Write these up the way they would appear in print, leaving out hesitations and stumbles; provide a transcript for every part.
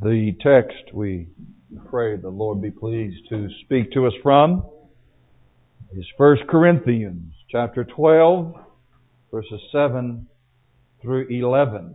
The text we pray the Lord be pleased to speak to us from is 1 Corinthians chapter 12, verses 7 through 11.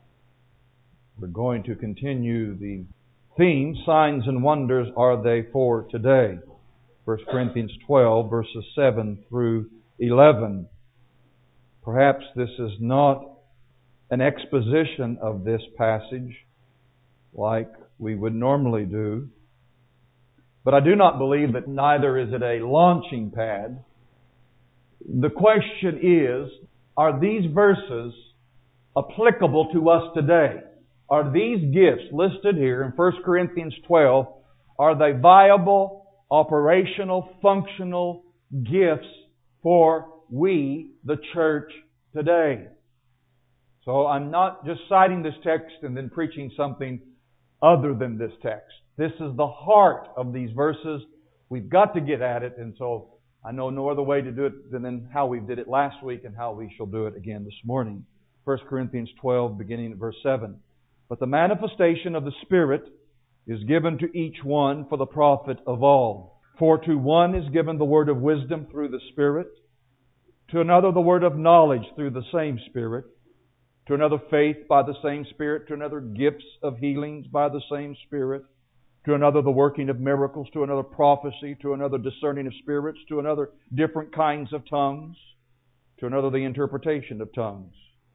We're going to continue the theme, Signs and Wonders Are They For Today? 1 Corinthians 12, verses 7 through 11. Perhaps this is not an exposition of this passage like we would normally do, but I do not believe that neither is it a launching pad. The question is, are these verses applicable to us today? Are these gifts listed here in 1 Corinthians 12, are they viable, operational, functional gifts for we, the church, today? So I'm not just citing this text and then preaching something other than this text. This is the heart of these verses. We've got to get at it, and so I know no other way to do it than how we did it last week and how we shall do it again this morning. 1 Corinthians 12, beginning at verse 7. But the manifestation of the Spirit is given to each one for the profit of all. For to one is given the word of wisdom through the Spirit, to another the word of knowledge through the same Spirit, to another faith by the same Spirit, to another gifts of healings by the same Spirit, to another the working of miracles, to another prophecy, to another discerning of spirits, to another different kinds of tongues, to another the interpretation of tongues.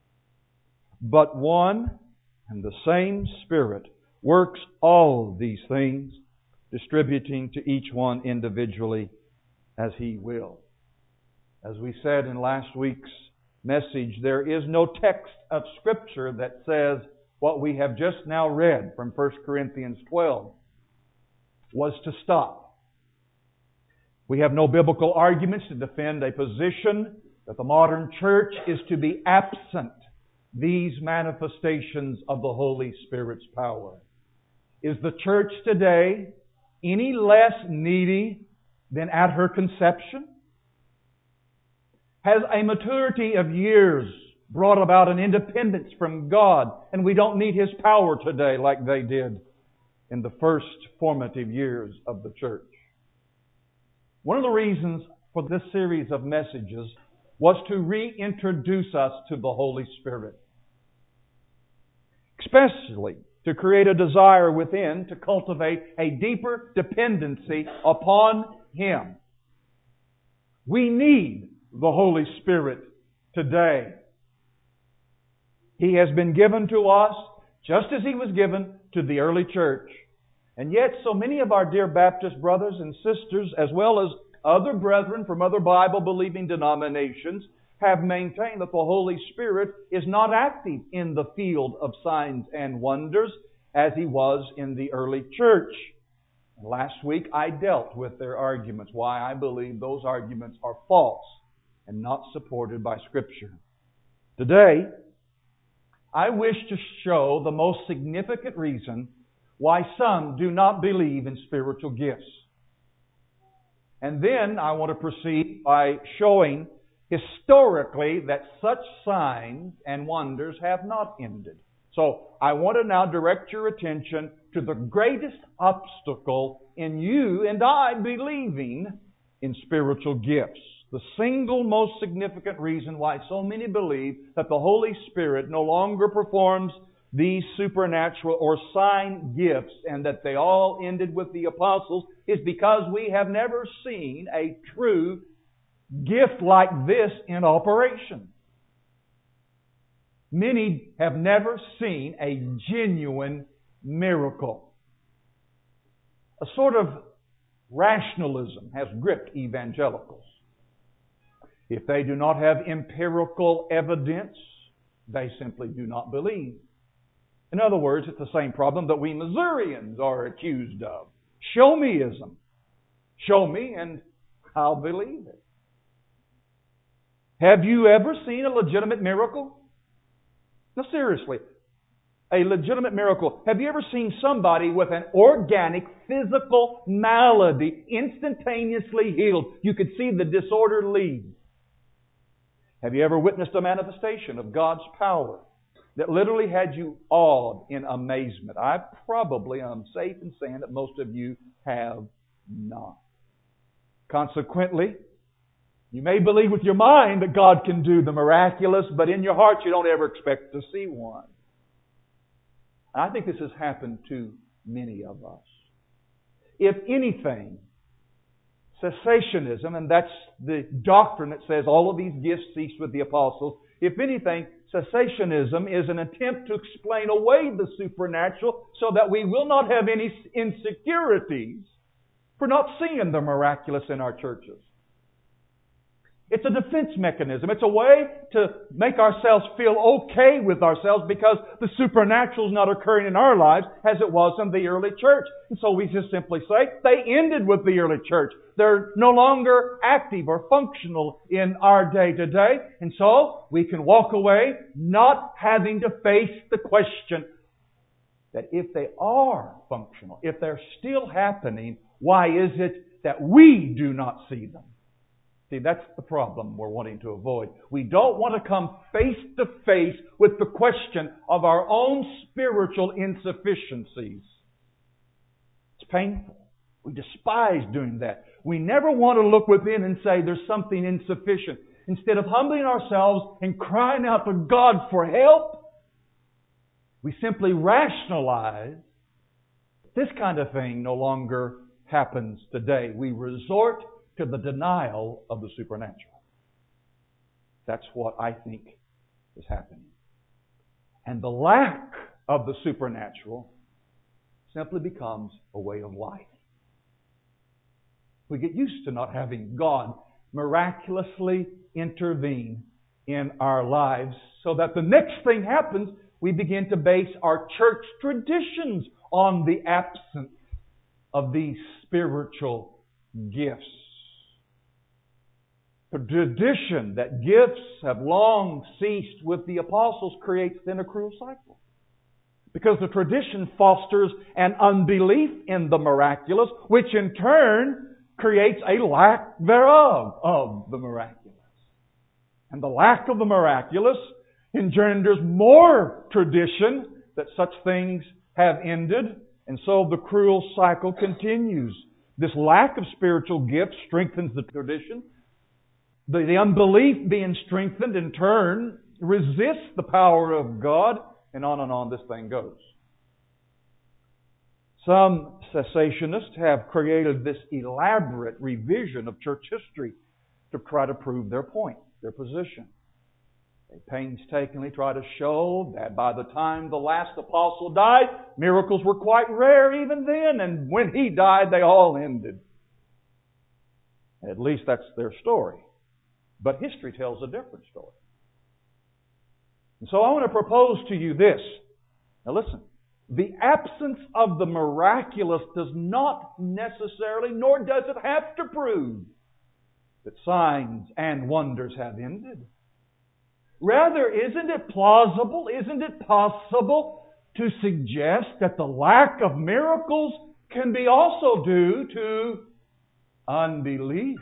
But one and the same Spirit works all these things, distributing to each one individually as He will. As we said in last week's message, there is no text of Scripture that says what we have just now read from 1 Corinthians 12 was to stop. We have no biblical arguments to defend a position that the modern church is to be absent these manifestations of the Holy Spirit's power. Is the church today any less needy than at her conception? Has a maturity of years brought about an independence from God, and we don't need His power today like they did in the first formative years of the church? One of the reasons for this series of messages was to reintroduce us to the Holy Spirit, especially to create a desire within to cultivate a deeper dependency upon Him. We need the Holy Spirit today. He has been given to us just as He was given to the early church. And yet so many of our dear Baptist brothers and sisters, as well as other brethren from other Bible-believing denominations, have maintained that the Holy Spirit is not active in the field of signs and wonders as He was in the early church. And last week I dealt with their arguments, why I believe those arguments are false and not supported by Scripture. Today, I wish to show the most significant reason why some do not believe in spiritual gifts. And then I want to proceed by showing historically that such signs and wonders have not ended. So I want to now direct your attention to the greatest obstacle in you and I believing in spiritual gifts. The single most significant reason why so many believe that the Holy Spirit no longer performs these supernatural or sign gifts and that they all ended with the apostles is because we have never seen a true gift like this in operation. Many have never seen a genuine miracle. A sort of rationalism has gripped evangelicals. If they do not have empirical evidence, they simply do not believe. In other words, it's the same problem that we Missourians are accused of. Show meism. Show me and I'll believe it. Have you ever seen a legitimate miracle? No, seriously. A legitimate miracle. Have you ever seen somebody with an organic, physical malady instantaneously healed? You could see the disorder leave. Have you ever witnessed a manifestation of God's power that literally had you awed in amazement? I probably am safe in saying that most of you have not. Consequently, you may believe with your mind that God can do the miraculous, but in your heart you don't ever expect to see one. I think this has happened to many of us. If anything, cessationism, and that's the doctrine that says all of these gifts ceased with the apostles. If anything, cessationism is an attempt to explain away the supernatural so that we will not have any insecurities for not seeing the miraculous in our churches. It's a defense mechanism. It's a way to make ourselves feel okay with ourselves because the supernatural is not occurring in our lives as it was in the early church. And so we just simply say they ended with the early church. They're no longer active or functional in our day to day. And so we can walk away not having to face the question that if they are functional, if they're still happening, why is it that we do not see them? See, that's the problem we're wanting to avoid. We don't want to come face to face with the question of our own spiritual insufficiencies. It's painful. We despise doing that. We never want to look within and say there's something insufficient. Instead of humbling ourselves and crying out to God for help, we simply rationalize this kind of thing no longer happens today. We resort to the denial of the supernatural. That's what I think is happening. And the lack of the supernatural simply becomes a way of life. We get used to not having God miraculously intervene in our lives so that the next thing happens, we begin to base our church traditions on the absence of these spiritual gifts. The tradition that gifts have long ceased with the apostles creates then a cruel cycle. Because the tradition fosters an unbelief in the miraculous, which in turn creates a lack thereof of the miraculous. And the lack of the miraculous engenders more tradition that such things have ended, and so the cruel cycle continues. This lack of spiritual gifts strengthens the tradition. The unbelief being strengthened in turn resists the power of God, and on this thing goes. Some cessationists have created this elaborate revision of church history to try to prove their point, their position. They painstakingly try to show that by the time the last apostle died, miracles were quite rare even then, and when he died, they all ended. At least that's their story. But history tells a different story. And so I want to propose to you this. Now listen. The absence of the miraculous does not necessarily, nor does it have to prove that signs and wonders have ended. Rather, isn't it plausible, isn't it possible to suggest that the lack of miracles can be also due to unbelief?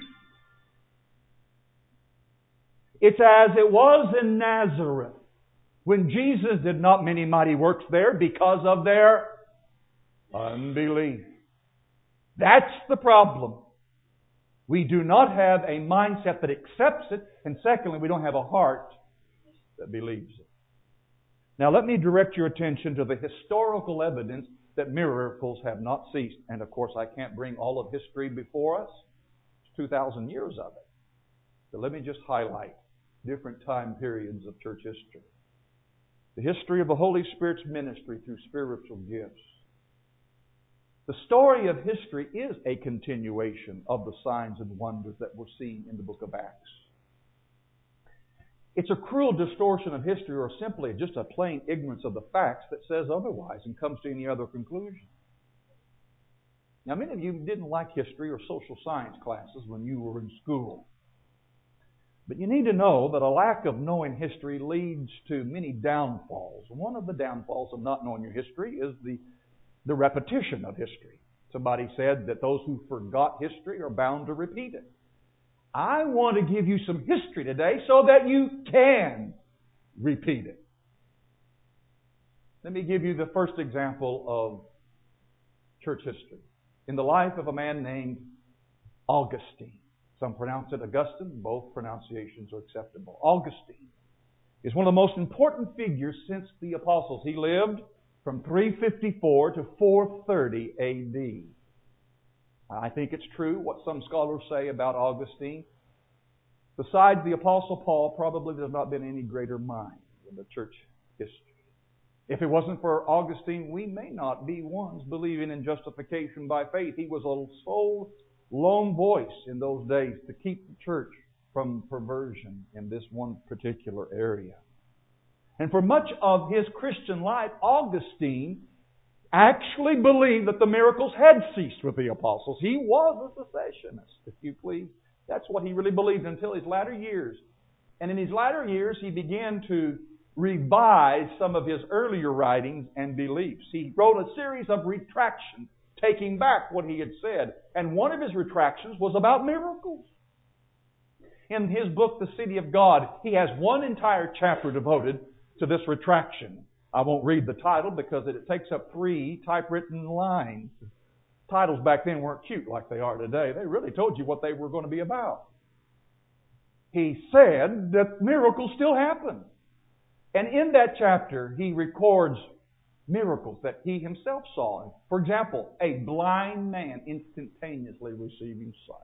It's as it was in Nazareth, when Jesus did not many mighty works there because of their unbelief. That's the problem. We do not have a mindset that accepts it, and secondly, we don't have a heart that believes it. Now let me direct your attention to the historical evidence that miracles have not ceased. And of course, I can't bring all of history before us. It's 2,000 years of it. But let me just highlight different time periods of church history. The history of the Holy Spirit's ministry through spiritual gifts. The story of history is a continuation of the signs and wonders that we're seeing in the book of Acts. It's a cruel distortion of history, or simply just a plain ignorance of the facts that says otherwise and comes to any other conclusion. Now, many of you didn't like history or social science classes when you were in school. But you need to know that a lack of knowing history leads to many downfalls. One of the downfalls of not knowing your history is the repetition of history. Somebody said that those who forgot history are bound to repeat it. I want to give you some history today so that you can repeat it. Let me give you the first example of church history. In the life of a man named Augustine. Some pronounce it Augustine. Both pronunciations are acceptable. Augustine is one of the most important figures since the apostles. He lived from 354 to 430 A.D. I think it's true what some scholars say about Augustine. Besides the Apostle Paul, probably there's not been any greater mind in the church history. If it wasn't for Augustine, we may not be ones believing in justification by faith. He was a sole, lone voice in those days to keep the church from perversion in this one particular area. And for much of his Christian life, Augustine actually believed that the miracles had ceased with the apostles. He was a cessationist, if you please. That's what he really believed until his latter years. And in his latter years, he began to revise some of his earlier writings and beliefs. He wrote a series of retractions, taking back what he had said. And one of his retractions was about miracles. In his book, The City of God, he has one entire chapter devoted to this retraction. I won't read the title because it takes up 3 typewritten lines. Titles back then weren't cute like they are today. They really told you what they were going to be about. He said that miracles still happen. And in that chapter, he records miracles that he himself saw. For example, a blind man instantaneously receiving sight.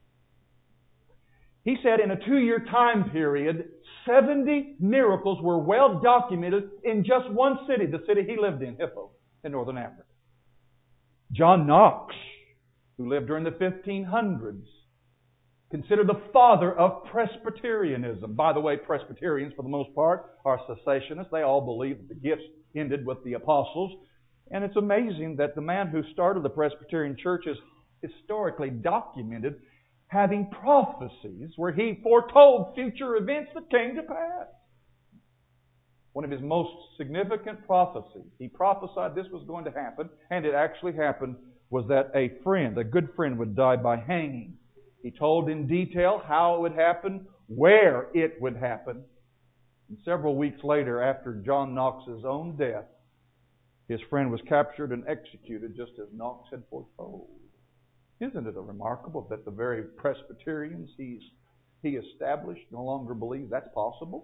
He said in a 2-year time period, 70 miracles were well documented in just one city, the city he lived in, Hippo, in northern Africa. John Knox, who lived during the 1500s, considered the father of Presbyterianism. By the way, Presbyterians, for the most part, are cessationists. They all believe that the gifts ended with the apostles. And it's amazing that the man who started the Presbyterian Church is historically documented having prophecies where he foretold future events that came to pass. One of his most significant prophecies, he prophesied this was going to happen, and it actually happened, was that a good friend, would die by hanging. He told in detail how it would happen, where it would happen. And several weeks later, after John Knox's own death, his friend was captured and executed just as Knox had foretold. Isn't it remarkable that the very Presbyterians he established no longer believe that's possible?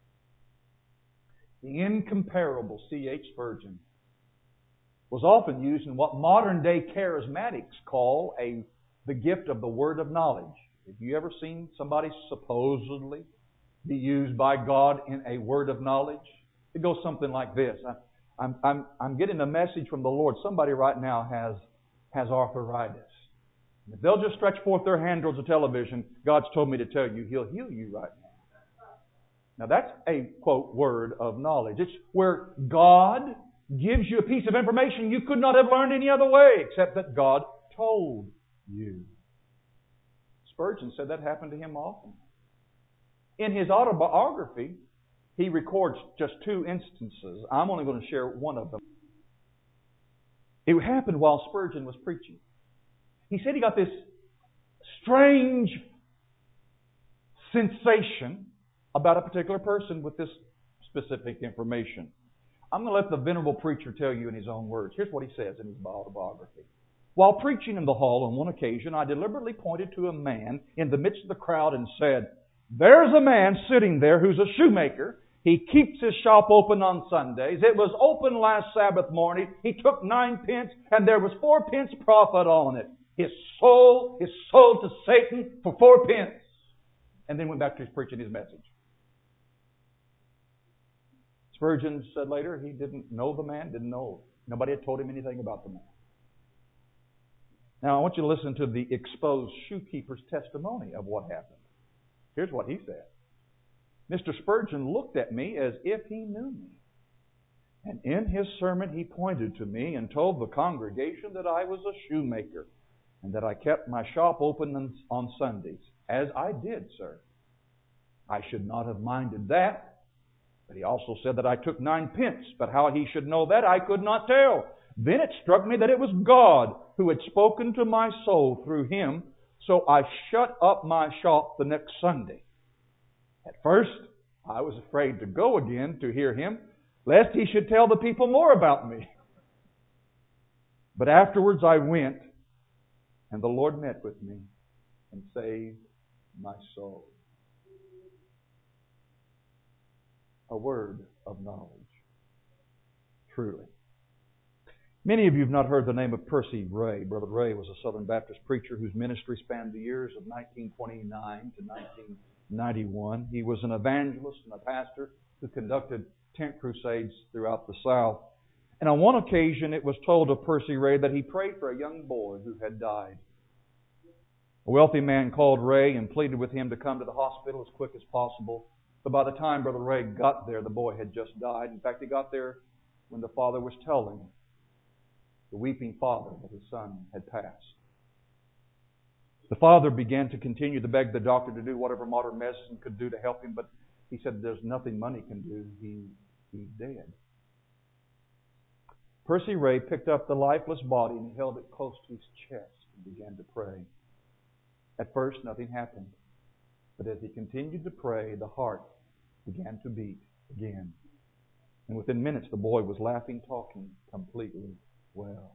The incomparable C.H. Spurgeon was often used in what modern-day charismatics call the gift of the word of knowledge. Have you ever seen somebody supposedly be used by God in a word of knowledge? It goes something like this. I'm getting a message from the Lord. Somebody right now has arthritis. If they'll just stretch forth their hand towards the television, God's told me to tell you He'll heal you right now. Now that's a, quote, word of knowledge. It's where God gives you a piece of information you could not have learned any other way except that God told you. Spurgeon said that happened to him often. In his autobiography, he records just 2 instances. I'm only going to share one of them. It happened while Spurgeon was preaching. He said he got this strange sensation about a particular person with this specific information. I'm going to let the venerable preacher tell you in his own words. Here's what he says in his autobiography. While preaching in the hall on one occasion, I deliberately pointed to a man in the midst of the crowd and said, "There's a man sitting there who's a shoemaker. He keeps his shop open on Sundays. It was open last Sabbath morning. He took 9 pence and there was 4 pence profit on it. His soul is sold to Satan for 4 pence. And then went back to his preaching his message. Spurgeon said later he didn't know the man, didn't know. Nobody had told him anything about the man. Now I want you to listen to the exposed shoekeeper's testimony of what happened. Here's what he said. Mr. Spurgeon looked at me as if he knew me. And in his sermon he pointed to me and told the congregation that I was a shoemaker and that I kept my shop open on Sundays. As I did, sir. I should not have minded that. But he also said that I took 9 pence. But how he should know that, I could not tell. Then it struck me that it was God who had spoken to my soul through him. So I shut up my shop the next Sunday. At first, I was afraid to go again to hear him. lest he should tell the people more about me. But afterwards I went, and the Lord met with me and saved my soul. A word of knowledge. Truly. Many of you have not heard the name of Percy Ray. Brother Ray was a Southern Baptist preacher whose ministry spanned the years of 1929 to 1991. He was an evangelist and a pastor who conducted tent crusades throughout the South. And on one occasion it was told of Percy Ray that he prayed for a young boy who had died. A wealthy man called Ray and pleaded with him to come to the hospital as quick as possible. But by the time Brother Ray got there, the boy had just died. In fact, he got there when the father was telling the weeping father that his son had passed. The father began to continue to beg the doctor to do whatever modern medicine could do to help him, but he said, there's nothing money can do. He's dead. Percy Ray picked up the lifeless body and held it close to his chest and began to pray. At first, nothing happened. But as he continued to pray, the heart began to beat again. And within minutes, the boy was laughing, talking completely well.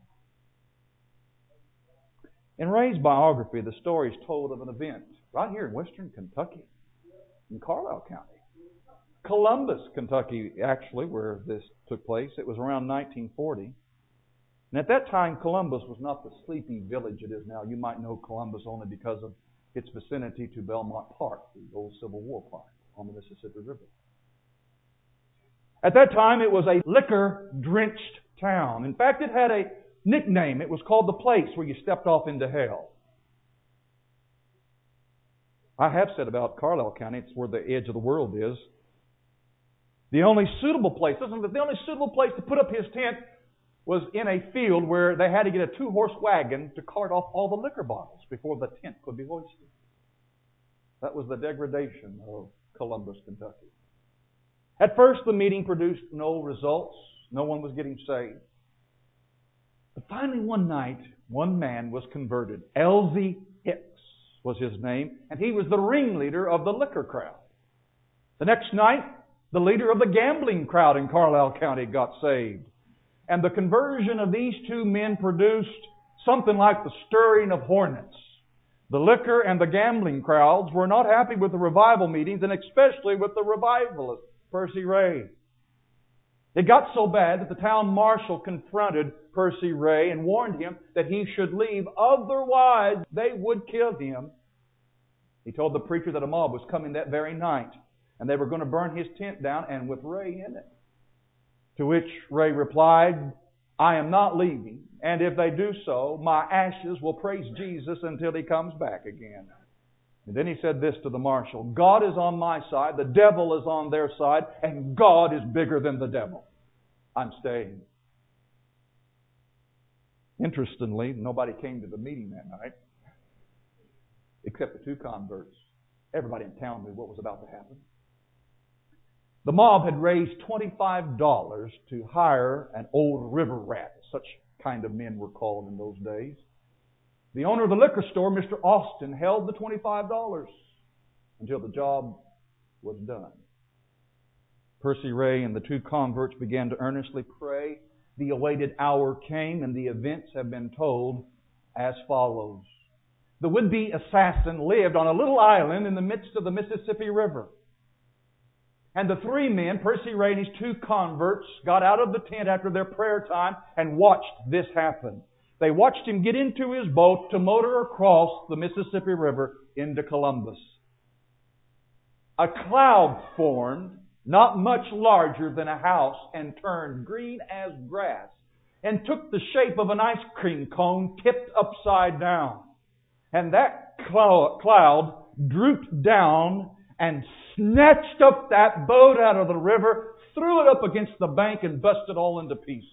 In Ray's biography, the story is told of an event right here in western Kentucky, in Carlisle County. Columbus, Kentucky, actually, where this took place. It was around 1940. And at that time, Columbus was not the sleepy village it is now. You might know Columbus only because of its vicinity to Belmont Park, the old Civil War park on the Mississippi River. At that time, it was a liquor-drenched town. In fact, it had a nickname. It was called the place where you stepped off into hell. I have said about Carlisle County, it's where the edge of the world is. The only suitable place, the only suitable place to put up his tent was in a field where they had to get a 2-horse wagon to cart off all the liquor bottles before the tent could be hoisted. That was the degradation of Columbus, Kentucky. At first, the meeting produced no results. No one was getting saved. But finally, one night, one man was converted. Elzie Hicks was his name, and he was the ringleader of the liquor crowd. The next night, the leader of the gambling crowd in Carlisle County got saved. And the conversion of these two men produced something like the stirring of hornets. The liquor and the gambling crowds were not happy with the revival meetings, and especially with the revivalist, Percy Ray. It got so bad that the town marshal confronted Percy Ray and warned him that he should leave, otherwise they would kill him. He told the preacher that a mob was coming that very night, and they were going to burn his tent down, and with Ray in it. To which Ray replied, I am not leaving, and if they do so, my ashes will praise Jesus until He comes back again. And then he said this to the marshal, God is on my side, the devil is on their side, and God is bigger than the devil. I'm staying. Interestingly, nobody came to the meeting that night, except the two converts. Everybody in town knew what was about to happen. The mob had raised $25 to hire an old river rat. Such kind of men were called in those days. The owner of the liquor store, Mr. Austin, held the $25 until the job was done. Percy Ray and the two converts began to earnestly pray. The awaited hour came, and the events have been told as follows. The would-be assassin lived on a little island in the midst of the Mississippi River. And the three men, Percy Ray and his two converts, got out of the tent after their prayer time and watched this happen. They watched him get into his boat to motor across the Mississippi River into Columbus. A cloud formed, not much larger than a house, and turned green as grass, and took the shape of an ice cream cone tipped upside down. And that cloud drooped down and snatched up that boat out of the river, threw it up against the bank, and busted it all into pieces.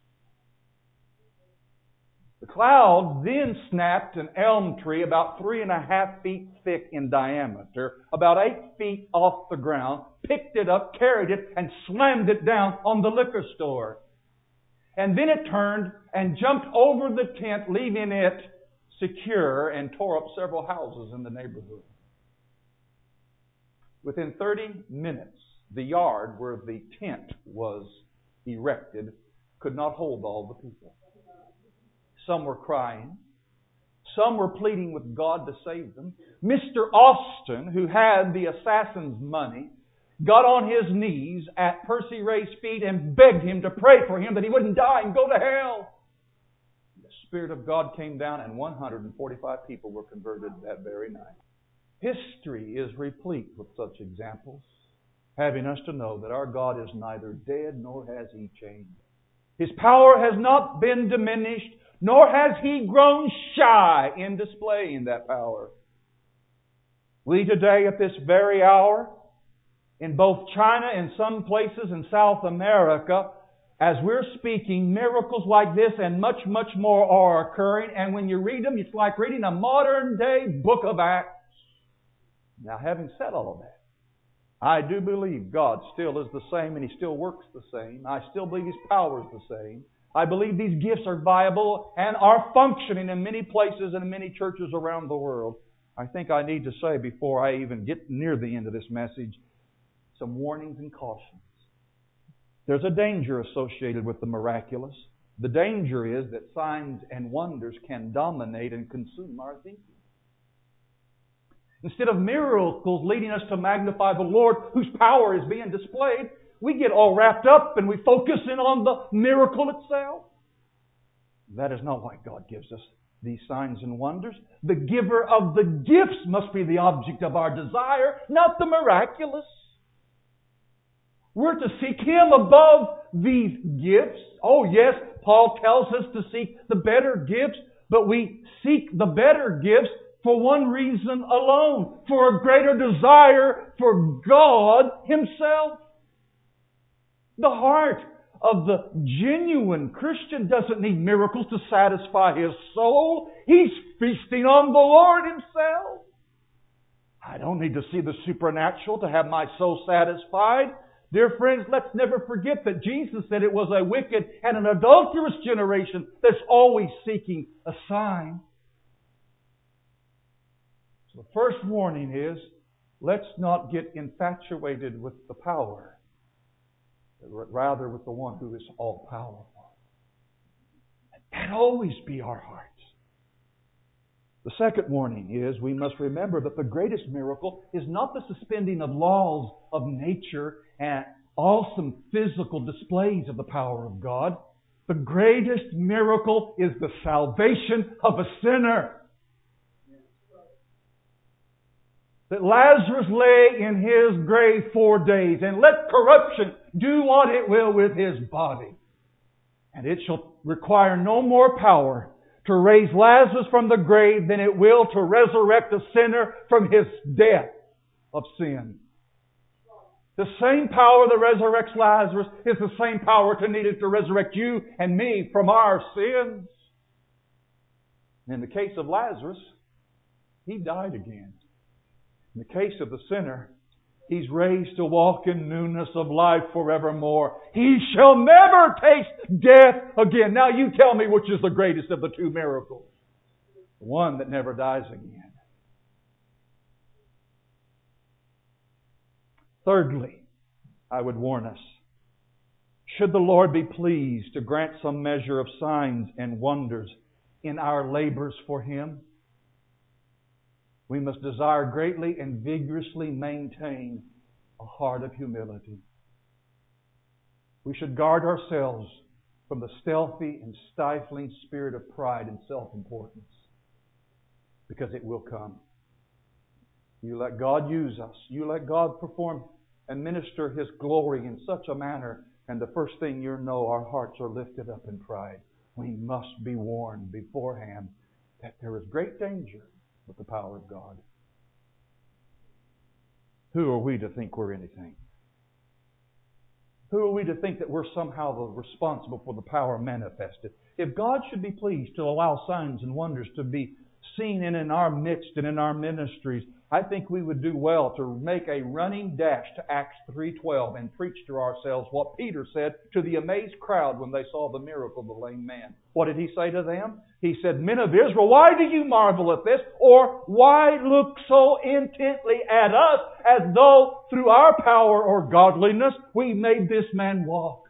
The cloud then snapped an elm tree about 3.5 feet thick in diameter, about 8 feet off the ground, picked it up, carried it, and slammed it down on the liquor store. And then it turned and jumped over the tent, leaving it secure, and tore up several houses in the neighborhood. Within 30 minutes, The yard where the tent was erected could not hold all the people. Some were crying. Some were pleading with God to save them. Mr. Austin, who had the assassin's money, got on his knees at Percy Ray's feet and begged him to pray for him that he wouldn't die and go to hell. The Spirit of God came down and 145 people were converted that very night. History is replete with such examples, having us to know that our God is neither dead nor has He changed. His power has not been diminished, nor has He grown shy in displaying that power. We today at this very hour, in both China and some places in South America, as we're speaking, miracles like this and much, much more are occurring. And when you read them, it's like reading a modern day book of Acts. Now, having said all of that, I do believe God still is the same and He still works the same. I still believe His power is the same. I believe these gifts are viable and are functioning in many places and in many churches around the world. I think I need to say before I even get near the end of this message, some warnings and cautions. There's a danger associated with the miraculous. The danger is that signs and wonders can dominate and consume our thinking. Instead of miracles leading us to magnify the Lord whose power is being displayed, we get all wrapped up and we focus in on the miracle itself. That is not why God gives us these signs and wonders. The giver of the gifts must be the object of our desire, not the miraculous. We're to seek Him above these gifts. Oh yes, Paul tells us to seek the better gifts, but we seek the better gifts for one reason alone, for a greater desire for God Himself. The heart of the genuine Christian doesn't need miracles to satisfy his soul. He's feasting on the Lord Himself. I don't need to see the supernatural to have my soul satisfied. Dear friends, let's never forget that Jesus said it was a wicked and an adulterous generation that's always seeking a sign. So the first warning is, let's not get infatuated with the power, but rather with the one who is all-powerful. And always be our hearts. The second warning is, we must remember that the greatest miracle is not the suspending of laws of nature and awesome physical displays of the power of God. The greatest miracle is the salvation of a sinner. That Lazarus lay in his grave 4 days, and let corruption do what it will with his body. And it shall require no more power to raise Lazarus from the grave than it will to resurrect a sinner from his death of sin. The same power that resurrects Lazarus is the same power needed to resurrect you and me from our sins. In the case of Lazarus, he died again. In the case of the sinner, he's raised to walk in newness of life forevermore. He shall never taste death again. Now you tell me which is the greatest of the two miracles. The one that never dies again. Thirdly, I would warn us, should the Lord be pleased to grant some measure of signs and wonders in our labors for Him, we must desire greatly and vigorously maintain a heart of humility. We should guard ourselves from the stealthy and stifling spirit of pride and self-importance, because it will come. You let God use us. You let God perform and minister His glory in such a manner, and the first thing you know, our hearts are lifted up in pride. We must be warned beforehand that there is great danger with the power of God. Who are we to think we're anything? Who are we to think that we're somehow responsible for the power manifested? If God should be pleased to allow signs and wonders to be seen in our midst and in our ministries, I think we would do well to make a running dash to Acts 3:12 and preach to ourselves what Peter said to the amazed crowd when they saw the miracle of the lame man. What did he say to them? He said, "Men of Israel, why do you marvel at this? Or why look so intently at us as though through our power or godliness we made this man walk?"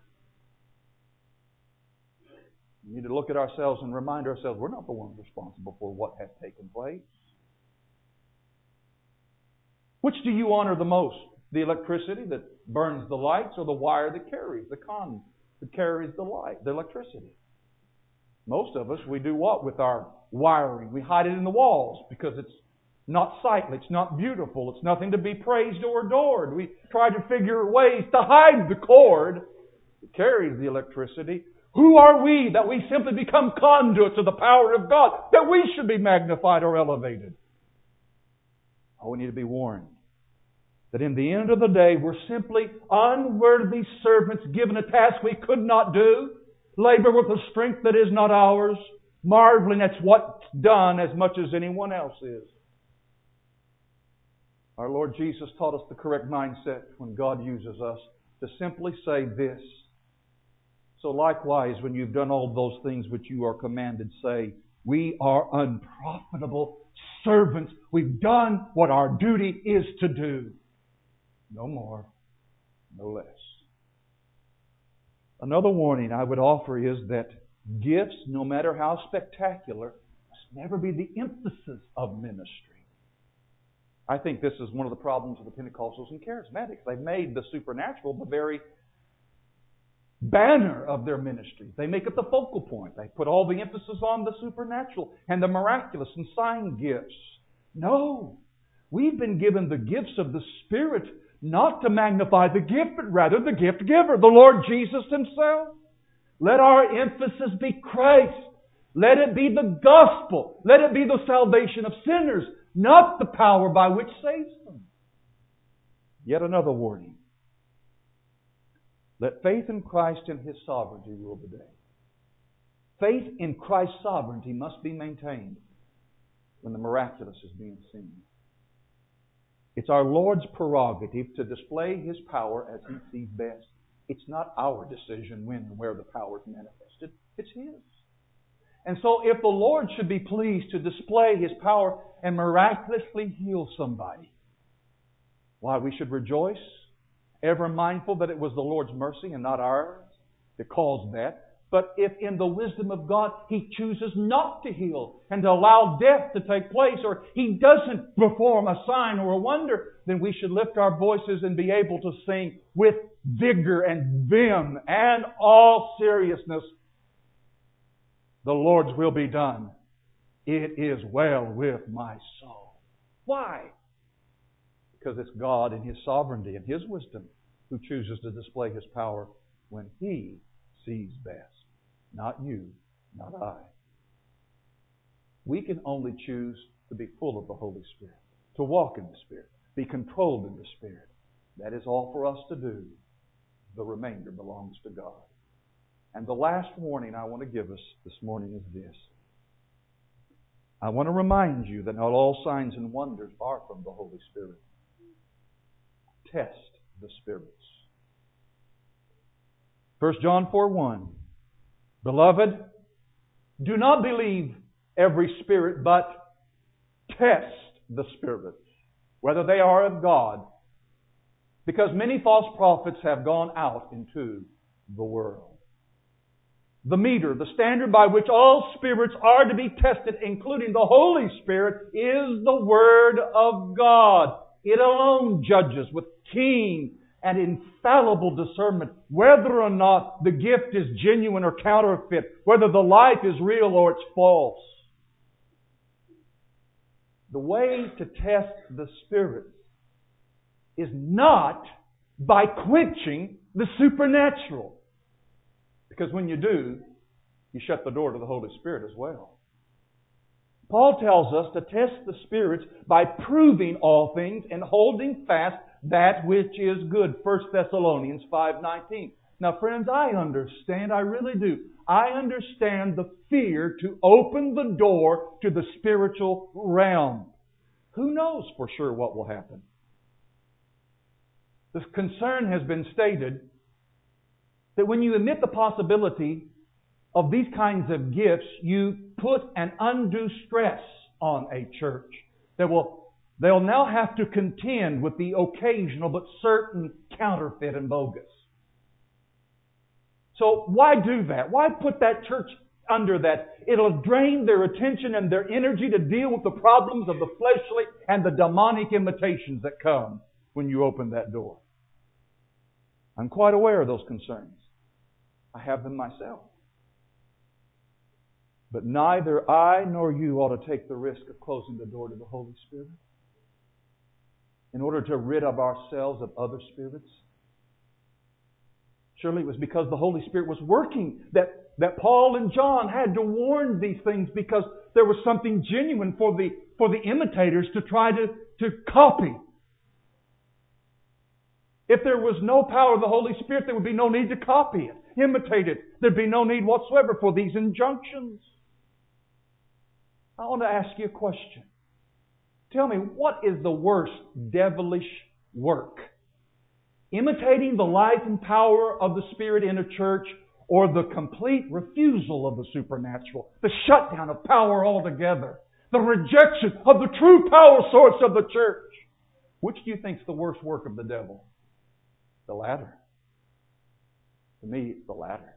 We need to look at ourselves and remind ourselves we're not the ones responsible for what has taken place. Which do you honor the most? The electricity that burns the lights, or the wire that carries the con that carries the light, the electricity? Most of us, we do what with our wiring? We hide it in the walls because it's not sightly, it's not beautiful, it's nothing to be praised or adored. We try to figure ways to hide the cord that carries the electricity. Who are we that we simply become conduits of the power of God, that we should be magnified or elevated? Oh, we need to be warned that in the end of the day, we're simply unworthy servants given a task we could not do, labor with a strength that is not ours, marveling at what's done as much as anyone else is. Our Lord Jesus taught us the correct mindset when God uses us to simply say this. So likewise, when you've done all those things which you are commanded, say, "We are unprofitable servants. We've done what our duty is to do." No more, no less. Another warning I would offer is that gifts, no matter how spectacular, must never be the emphasis of ministry. I think this is one of the problems of the Pentecostals and Charismatics. They've made the supernatural the very banner of their ministry. They make it the focal point. They put all the emphasis on the supernatural and the miraculous and sign gifts. No. We've been given the gifts of the Spirit not to magnify the gift, but rather the gift giver, the Lord Jesus Himself. Let our emphasis be Christ. Let it be the gospel. Let it be the salvation of sinners, not the power by which saves them. Yet another warning. Let faith in Christ and His sovereignty rule the day. Faith in Christ's sovereignty must be maintained when the miraculous is being seen. It's our Lord's prerogative to display His power as He sees best. It's not our decision when and where the power is manifested. It's His. And so if the Lord should be pleased to display His power and miraculously heal somebody, why, we should rejoice, ever mindful that it was the Lord's mercy and not ours that caused that. But if in the wisdom of God He chooses not to heal and to allow death to take place, or He doesn't perform a sign or a wonder, then we should lift our voices and be able to sing with vigor and vim and all seriousness, "The Lord's will be done. It is well with my soul." Why? Because it's God in His sovereignty and His wisdom who chooses to display His power when He sees best. Not you, not I. We can only choose to be full of the Holy Spirit, to walk in the Spirit, be controlled in the Spirit. That is all for us to do. The remainder belongs to God. And the last warning I want to give us this morning is this. I want to remind you that not all signs and wonders are from the Holy Spirit. Test the spirits. 1 John 4:1. Beloved, do not believe every spirit, but test the spirits, whether they are of God, because many false prophets have gone out into the world. The meter, the standard by which all spirits are to be tested, including the Holy Spirit, is the Word of God. It alone judges with keen and infallible discernment whether or not the gift is genuine or counterfeit, whether the life is real or it's false. The way to test the spirits is not by quenching the supernatural. Because when you do, you shut the door to the Holy Spirit as well. Paul tells us to test the spirits by proving all things and holding fast that which is good. 1 Thessalonians 5:19. Now, friends, I understand, I really do. I understand the fear to open the door to the spiritual realm. Who knows for sure what will happen? The concern has been stated that when you admit the possibility of these kinds of gifts, you put an undue stress on a church. They'll now have to contend with the occasional but certain counterfeit and bogus. So why do that? Why put that church under that? It'll drain their attention and their energy to deal with the problems of the fleshly and the demonic imitations that come when you open that door. I'm quite aware of those concerns. I have them myself. But neither I nor you ought to take the risk of closing the door to the Holy Spirit in order to rid of ourselves of other spirits. Surely it was because the Holy Spirit was working that Paul and John had to warn these things, because there was something genuine for the imitators to try to copy. If there was no power of the Holy Spirit, there would be no need to copy it, imitate it. There'd be no need whatsoever for these injunctions. I want to ask you a question. Tell me, what is the worst devilish work? Imitating the life and power of the Spirit in a church, or the complete refusal of the supernatural, the shutdown of power altogether, the rejection of the true power source of the church? Which do you think is the worst work of the devil? The latter. To me, it's the latter.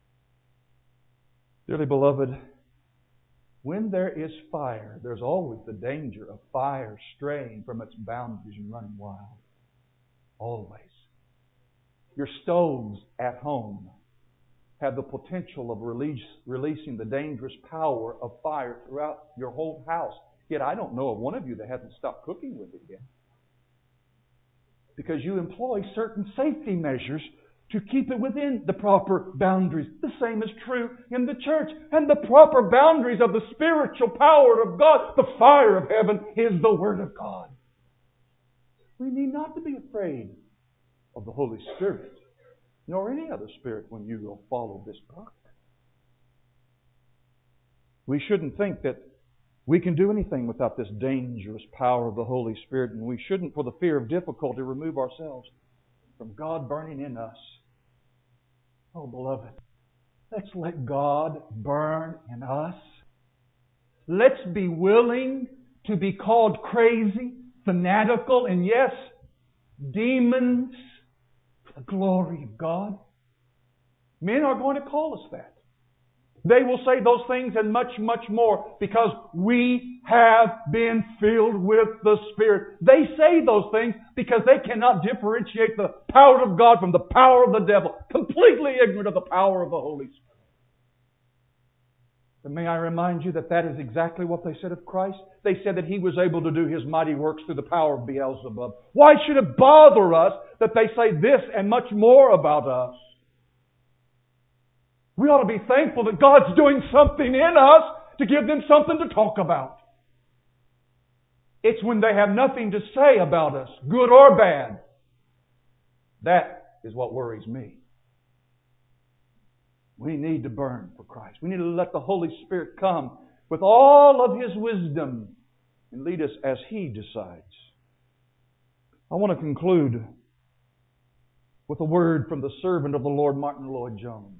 Dearly beloved, when there is fire, there's always the danger of fire straying from its boundaries and running wild. Always. Your stoves at home have the potential of releasing the dangerous power of fire throughout your whole house. Yet I don't know of one of you that hasn't stopped cooking with it yet. Because you employ certain safety measures to keep it within the proper boundaries. The same is true in the church. And the proper boundaries of the spiritual power of God, the fire of heaven, is the Word of God. We need not to be afraid of the Holy Spirit, nor any other spirit, when you will follow this book. We shouldn't think that we can do anything without this dangerous power of the Holy Spirit, and we shouldn't, for the fear of difficulty, remove ourselves from God burning in us. Oh, beloved, let's let God burn in us. Let's be willing to be called crazy, fanatical, and yes, demons for the glory of God. Men are going to call us that. They will say those things and much, much more, because we have been filled with the Spirit. They say those things because they cannot differentiate the power of God from the power of the devil, completely ignorant of the power of the Holy Spirit. But may I remind you that is exactly what they said of Christ? They said that He was able to do His mighty works through the power of Beelzebub. Why should it bother us that they say this and much more about us? We ought to be thankful that God's doing something in us to give them something to talk about. It's when they have nothing to say about us, good or bad. That is what worries me. We need to burn for Christ. We need to let the Holy Spirit come with all of His wisdom and lead us as He decides. I want to conclude with a word from the servant of the Lord, Martin Lloyd-Jones.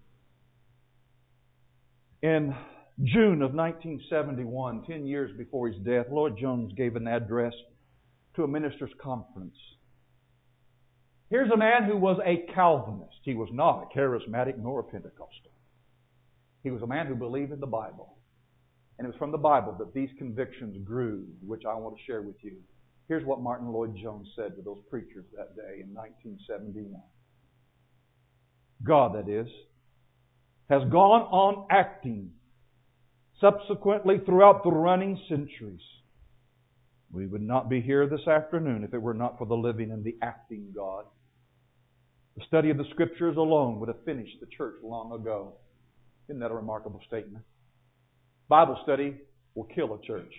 In June of 1971, 10 years before his death, Lloyd-Jones gave an address to a ministers' conference. Here's a man who was a Calvinist. He was not a charismatic nor a Pentecostal. He was a man who believed in the Bible. And it was from the Bible that these convictions grew, which I want to share with you. Here's what Martin Lloyd-Jones said to those preachers that day in 1971. God, that is, has gone on acting subsequently throughout the running centuries. We would not be here this afternoon if it were not for the living and the acting God. The study of the Scriptures alone would have finished the church long ago. Isn't that a remarkable statement? Bible study will kill a church.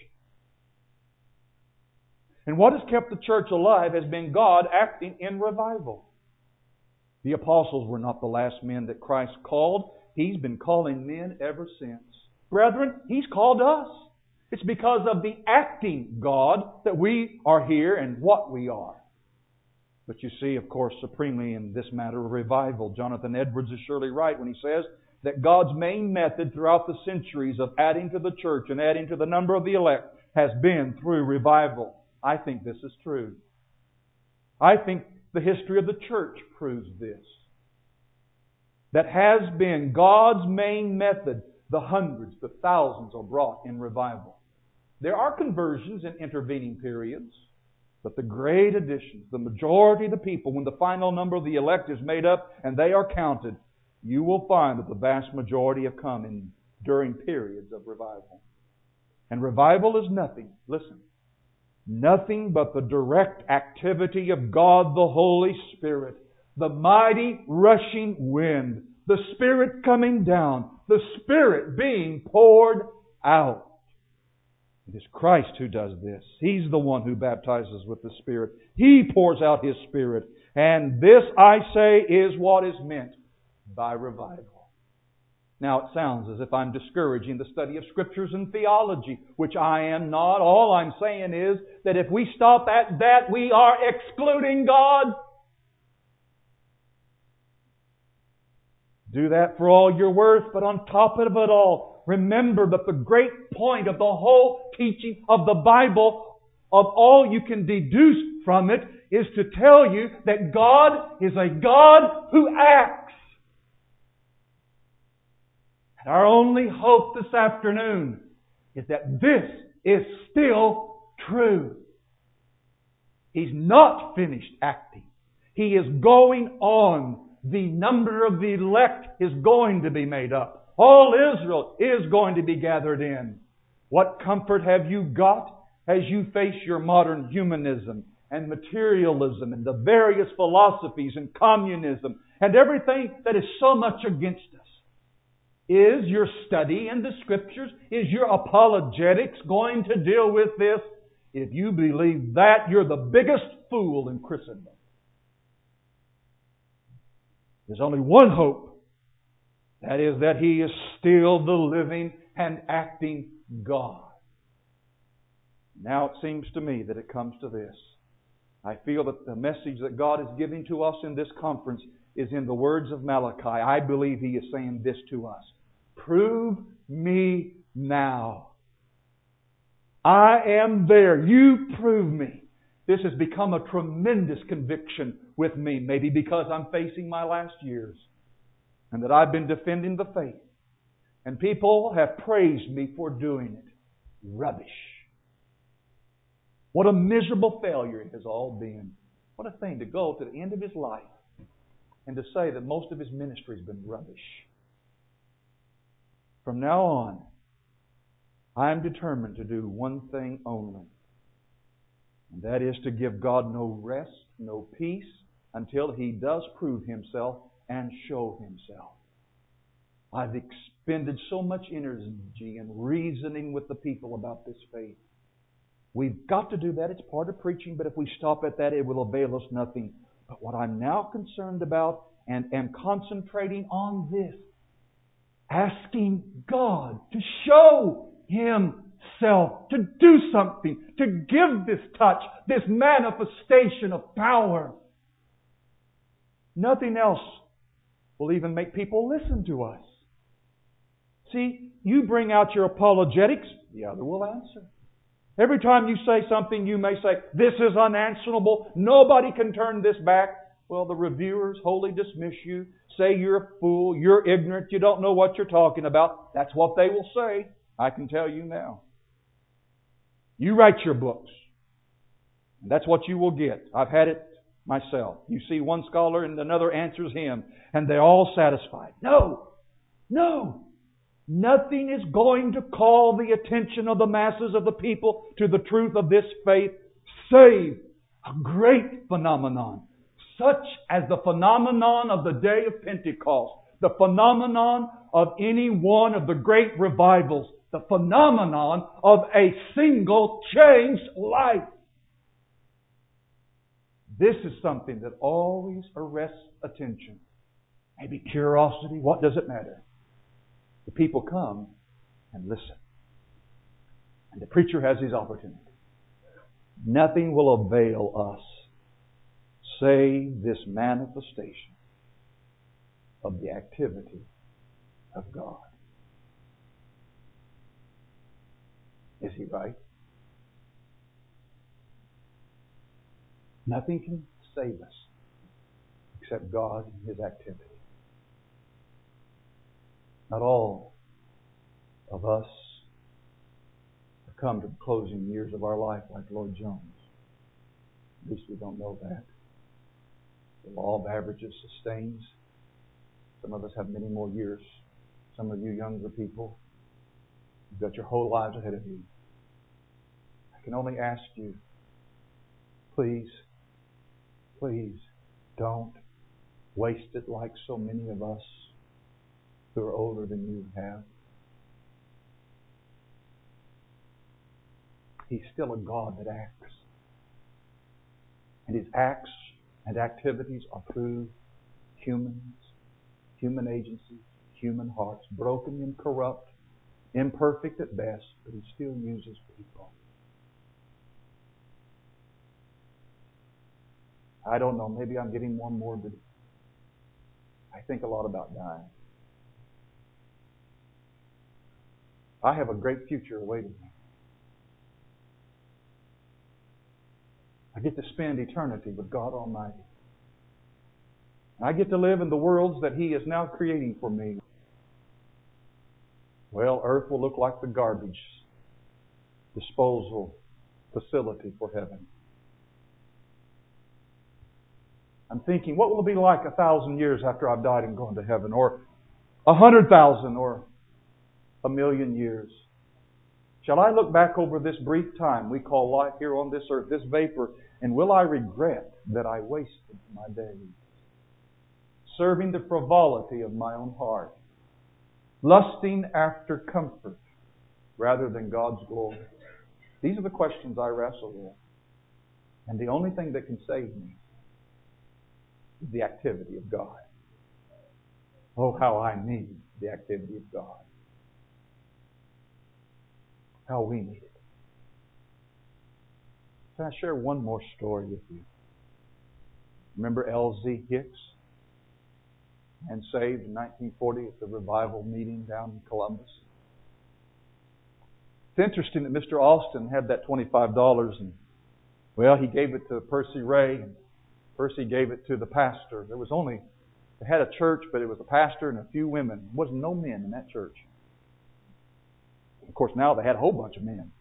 And what has kept the church alive has been God acting in revival. The apostles were not the last men that Christ called. He's been calling men ever since. Brethren, He's called us. It's because of the acting God that we are here and what we are. But you see, of course, supremely in this matter of revival, Jonathan Edwards is surely right when he says that God's main method throughout the centuries of adding to the church and adding to the number of the elect has been through revival. I think this is true. I think the history of the church proves this. That has been God's main method. The hundreds, the thousands are brought in revival. There are conversions in intervening periods, but the great additions, the majority of the people, when the final number of the elect is made up and they are counted, you will find that the vast majority have come in during periods of revival. And revival is nothing, listen, nothing but the direct activity of God the Holy Spirit, the mighty rushing wind, the Spirit coming down, the Spirit being poured out. It is Christ who does this. He's the one who baptizes with the Spirit. He pours out His Spirit. And this, I say, is what is meant by revival. Now, it sounds as if I'm discouraging the study of Scriptures and theology, which I am not. All I'm saying is that if we stop at that, we are excluding God. Do that for all you're worth, but on top of it all, remember that the great point of the whole teaching of the Bible, of all you can deduce from it, is to tell you that God is a God who acts. And our only hope this afternoon is that this is still true. He's not finished acting. He is going on. The number of the elect is going to be made up. All Israel is going to be gathered in. What comfort have you got as you face your modern humanism and materialism and the various philosophies and communism and everything that is so much against us? Is your study in the Scriptures, is your apologetics going to deal with this? If you believe that, you're the biggest fool in Christendom. There's only one hope. That is that He is still the living and acting God. Now it seems to me that it comes to this. I feel that the message that God is giving to us in this conference is in the words of Malachi. I believe He is saying this to us. Prove me now. I am there. You prove me. This has become a tremendous conviction with me, maybe because I'm facing my last years and that I've been defending the faith. And people have praised me for doing it. Rubbish. What a miserable failure it has all been. What a thing to go to the end of his life and to say that most of his ministry has been rubbish. From now on, I am determined to do one thing only. And that is to give God no rest, no peace, until He does prove Himself and show Himself. I've expended so much energy in reasoning with the people about this faith. We've got to do that. It's part of preaching, but if we stop at that, it will avail us nothing. But what I'm now concerned about and am concentrating on this, asking God to show Himself, to do something, to give this touch, this manifestation of power. Nothing else will even make people listen to us. See, you bring out your apologetics, the other will answer. Every time you say something, you may say, this is unanswerable, nobody can turn this back. Well, the reviewers wholly dismiss you, say you're a fool, you're ignorant, you don't know what you're talking about. That's what they will say. I can tell you now. You write your books. That's what you will get. I've had it myself. You see one scholar and another answers him, and they're all satisfied. No! Nothing is going to call the attention of the masses of the people to the truth of this faith save a great phenomenon, such as the phenomenon of the day of Pentecost, the phenomenon of any one of the great revivals, the phenomenon of a single changed life. This is something that always arrests attention. Maybe curiosity, what does it matter? The people come and listen. And the preacher has his opportunity. Nothing will avail us save this manifestation of the activity of God. Is he right? Nothing can save us except God and His activity. Not all of us have come to the closing years of our life like Lloyd Jones. At least we don't know that. The law of averages sustains. Some of us have many more years. Some of you younger people, you've got your whole lives ahead of you. I can only ask you, please don't waste it like so many of us who are older than you have. He's still a God that acts. And His acts and activities are through humans, human agencies, human hearts, broken and corrupt, imperfect at best, but He still uses people. I don't know, maybe I'm getting more morbid. I think a lot about dying. I have a great future awaiting me. I get to spend eternity with God Almighty. I get to live in the worlds that He is now creating for me. Well, earth will look like the garbage disposal facility for heaven. I'm thinking, what will it be like 1,000 years after I've died and gone to heaven? Or 100,000 or 1,000,000 years? Shall I look back over this brief time we call life here on this earth, this vapor, and will I regret that I wasted my days serving the frivolity of my own heart, lusting after comfort rather than God's glory? These are the questions I wrestle with. And the only thing that can save me is the activity of God. Oh, how I need the activity of God. How we need it. Can I share one more story with you? Remember L.Z. Hicks? And saved in 1940 at the revival meeting down in Columbus. It's interesting that Mr. Austin had that $25 and, well, he gave it to Percy Ray and Percy gave it to the pastor. They had a church, but it was a pastor and a few women. There wasn't no men in that church. Of course, now they had a whole bunch of men.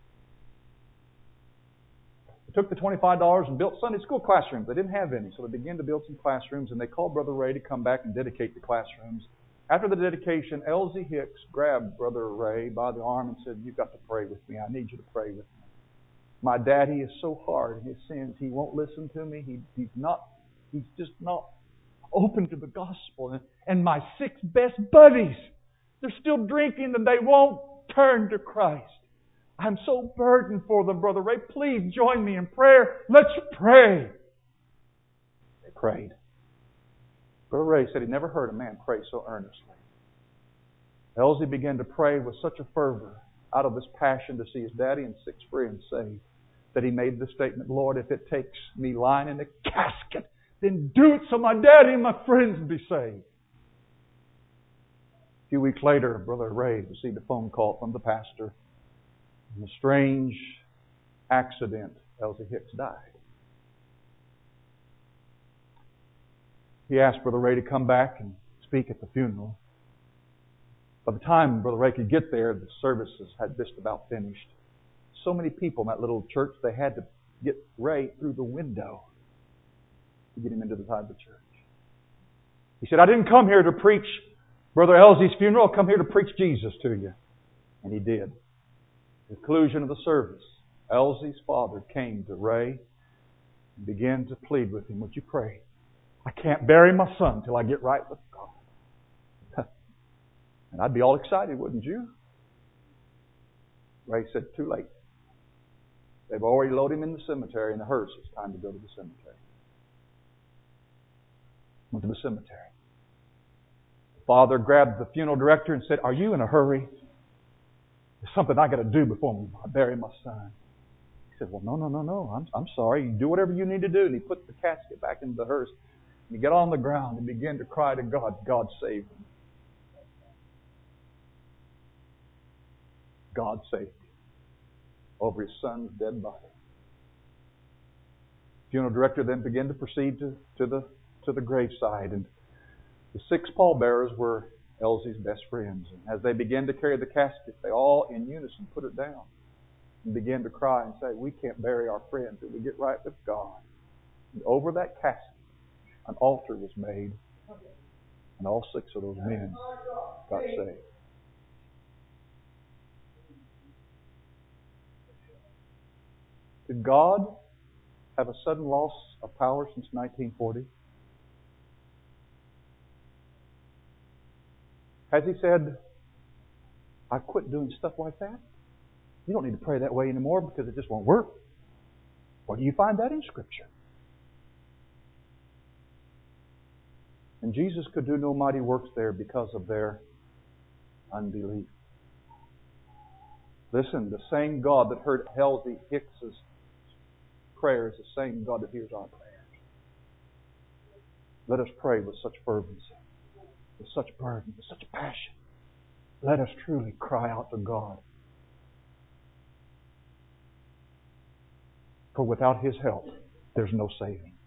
They took the $25 and built Sunday school classrooms. They didn't have any, so they began to build some classrooms, and they called Brother Ray to come back and dedicate the classrooms. After the dedication, L.Z. Hicks grabbed Brother Ray by the arm and said, "You've got to pray with me. I need you to pray with me. My daddy is so hard in his sins. He won't listen to me. He's just not open to the gospel. And my 6 best buddies, they're still drinking and they won't turn to Christ. I'm so burdened for them, Brother Ray. Please join me in prayer. Let's pray." They prayed. Brother Ray said he never heard a man pray so earnestly. Elsie began to pray with such a fervor out of this passion to see his daddy and 6 friends saved that he made the statement, "Lord, if it takes me lying in a casket, then do it so my daddy and my friends will be saved." A few weeks later, Brother Ray received a phone call from the pastor. In a strange accident, Elsie Hicks died. He asked Brother Ray to come back and speak at the funeral. By the time Brother Ray could get there, the services had just about finished. So many people in that little church, they had to get Ray through the window to get him into the side of the church. He said, "I didn't come here to preach Brother Elsie's funeral. I come here to preach Jesus to you." And he did. At the conclusion of the service, Elsie's father came to Ray and began to plead with him, "Would you pray? I can't bury my son till I get right with God." And I'd be all excited, wouldn't you? Ray said, "Too late. They've already loaded him in the cemetery in the hearse. It's time to go to the cemetery." Went to the cemetery. The father grabbed the funeral director and said, "Are you in a hurry?" There's something I got to do before I bury my son. He said, well, no. I'm sorry. You do whatever you need to do. And he put the casket back into the hearse. And he got on the ground and began to cry to God. God saved him. God saved him over his son's dead body. Funeral director then began to proceed to the graveside, and the 6 pallbearers were Elsie's best friends. And as they began to carry the casket, they all in unison put it down and began to cry and say, we can't bury our friend till we get right with God. And over that casket, an altar was made, and all 6 of those men got saved. Did God have a sudden loss of power since 1940? Has He said, I quit doing stuff like that? You don't need to pray that way anymore because it just won't work. Where do you find that in Scripture? And Jesus could do no mighty works there because of their unbelief. Listen, the same God that heard Halsey Hicks's prayer is the same God that hears our prayers. Let us pray with such fervency, with such burden, with such passion. Let us truly cry out to God. For without His help, there's no saving.